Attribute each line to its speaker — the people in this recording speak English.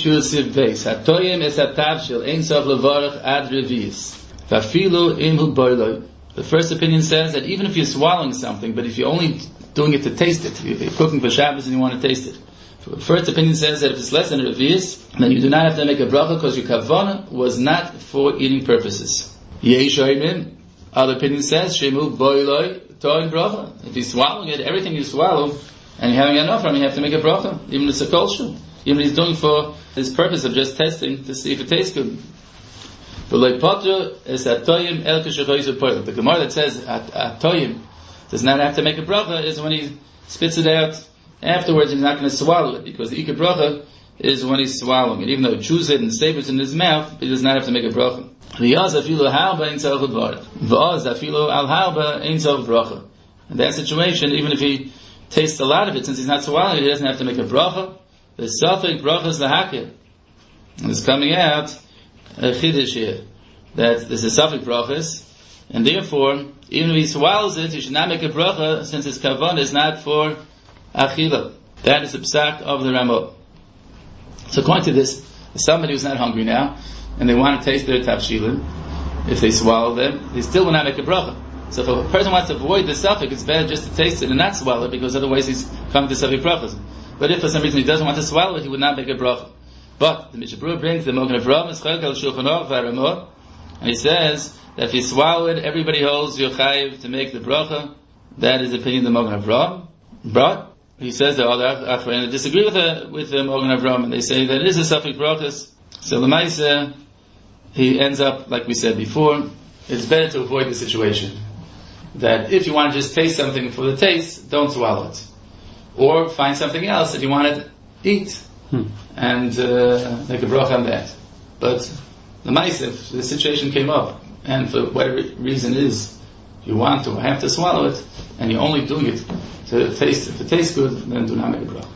Speaker 1: Shul Siv Beis. Hatoyim es hatavshil ein sof levarach ad revius. Vafilu imhu boiloi. The first opinion says that even if you're swallowing something, but if you're only doing it to taste it, you're cooking for Shabbos and you want to taste it. The first opinion says that if it's less than a revius, then you do not have to make a bracha because your kavanah was not for eating purposes. Yeishoimim. Other opinion says shemu boiloi toin bracha. If you're swallowing it, everything you swallow, and you're having enough from it, you have to make a bracha, even if it's a kol shul. Even if he's doing for his purpose of just testing to see if it tastes good. The Gemara that says atoyim does not have to make a bracha is when he spits it out afterwards. He's not going to swallow it because the ikar bracha is when he's swallowing it. Even though he chews it and savors it in his mouth, he does not have to make a bracha. In that situation, even if he tastes a lot of it, since he's not swallowing it, he doesn't have to make a bracha. The suffix bracha is lahakir. And it's coming out a chiddush here that this is suffix brachas, and therefore, even if he swallows it, he should not make a bracha since his kavan is not for achila. That is the psak of the Ramah. So according to this, somebody who's not hungry now, and they want to taste their tafshilin, if they swallow them, they still will not make a bracha. So if a person wants to avoid the suffix, it's better just to taste it and not swallow it, because otherwise he's coming to suffix brachas. But if for some reason he doesn't want to swallow it, he would not make a bracha. But the Mishnah Berurah brings the Mogen Avraham Eschel Al Shulchan Aruch VaRamah, and he says that if you swallow it, everybody holds your chayiv to make the bracha. That is the opinion of the Mogen Avraham. But he says that other Achronim disagree with the Mogen Avraham, and they say that it is a suffix brachas. So L'maisa, he ends up like we said before. It's better to avoid the situation that if you want to just taste something for the taste, don't swallow it. Or find something else that you want to eat and make a bracha on that. But the mice, if the situation came up and for whatever reason is you want to or have to swallow it and you're only doing it to taste, if it tastes good, then do not make a bracha.